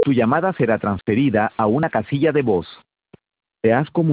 Tu llamada será transferida a una casilla de voz. Te has comunicado